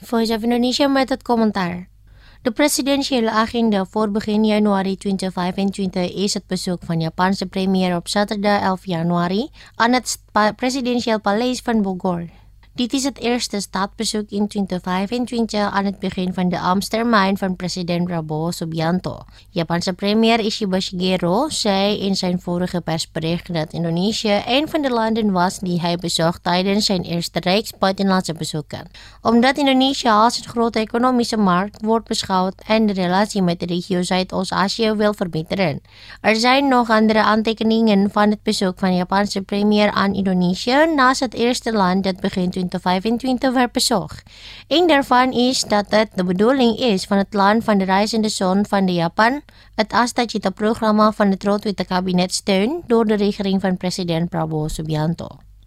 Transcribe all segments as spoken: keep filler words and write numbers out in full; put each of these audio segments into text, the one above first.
Voice of Indonesia met het commentaar. De presidentiële agenda voor begin januari twintig vijfentwintig is het bezoek van Japanse premier op zaterdag elf januari aan het presidentieel paleis van Bogor. Dit is het eerste staatsbezoek in twintig vijfentwintig aan het begin van de ambtstermijn van president Prabowo Subianto. Japanse premier Ishiba Shigeru zei in zijn vorige persbericht dat Indonesië een van de landen was die hij bezocht tijdens zijn eerste reeks buitenlandse bezoeken. Omdat Indonesië als een grote economische markt wordt beschouwd en de relatie met de regio Zuidoost-Azië wil verbeteren. Er zijn nog andere aantekeningen van het bezoek van Japanse premier aan Indonesië naast het eerste land dat begin twintig vijfentwintig werd bezocht. Een daarvan is dat het de bedoeling is van het land van de reizende zoon van de Japan het Astagita-programma van het rood-witte kabinet steun door de regering van president Prabowo Subianto.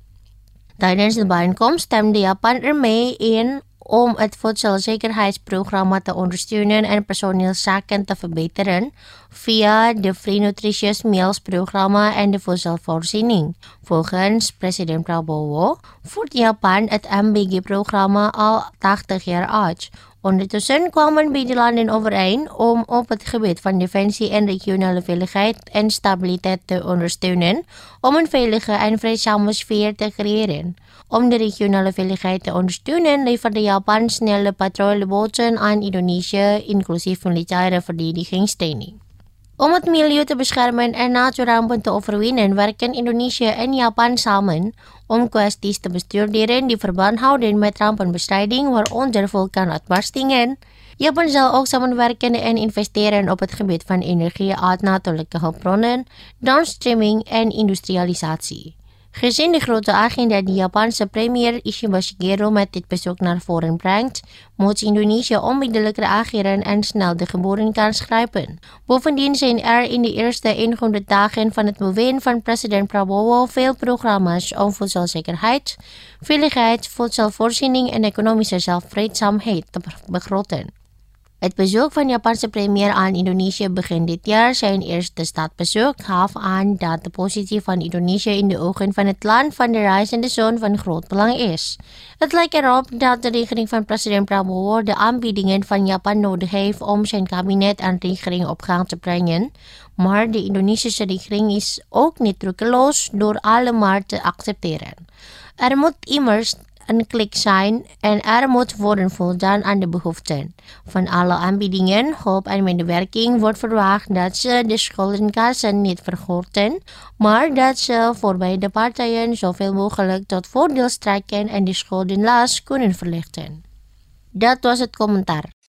Tijdens de bijeenkomst stemde Japan ermee in om het voedselzekerheidsprogramma te ondersteunen en personeelszaken te verbeteren via de Free Nutritious Meals programma en de voedselvoorziening. Volgens president Prabowo voert Japan het M B G-programma al tachtig jaar uit. Ondertussen kwamen beide landen overeen om op het gebied van defensie en regionale veiligheid en stabiliteit te ondersteunen om een veilige en vreedzame sfeer te creëren. Om de regionale veiligheid te ondersteunen leverde Japan snelle patrouilleboten aan Indonesië, inclusief militaire verdedigingstraining. Om het milieu te beschermen en natuurrampen te overwinnen, werken Indonesië en Japan samen om kwesties te bestuderen die verband houden met rampenbestrijding, waaronder vulkaanuitbarstingen. Japan zal ook samenwerken en investeren op het gebied van energie uit natuurlijke hulpbronnen, downstreaming en industrialisatie. Gezien de grote agenda die Japanse premier Ishiba Shigeru met dit bezoek naar voren brengt, moet Indonesië onmiddellijk reageren en snel de geboren kans grijpen. Bovendien zijn er in de eerste honderd dagen van het bewind van president Prabowo veel programma's om voedselzekerheid, veiligheid, voedselvoorziening en economische zelfredzaamheid te begroten. Het bezoek van Japanse premier aan Indonesië begin dit jaar, zijn eerste staatsbezoek, gaf aan dat de positie van Indonesië in de ogen van het land van de reizende zoon van groot belang is. Het lijkt erop dat de regering van president Prabowo de aanbiedingen van Japan nodig heeft om zijn kabinet en regering op gang te brengen, maar de Indonesische regering is ook niet roekeloos door alle maar te accepteren. Er moet immers een klik zijn en er moet worden voldaan aan de behoeften. Van alle aanbiedingen, hulp en medewerking wordt verwacht dat ze de schuldenkassen niet vergroten, maar dat ze voor beide partijen zoveel mogelijk tot voordeel strekken en de schuldenlast kunnen verlichten. Dat was het commentaar.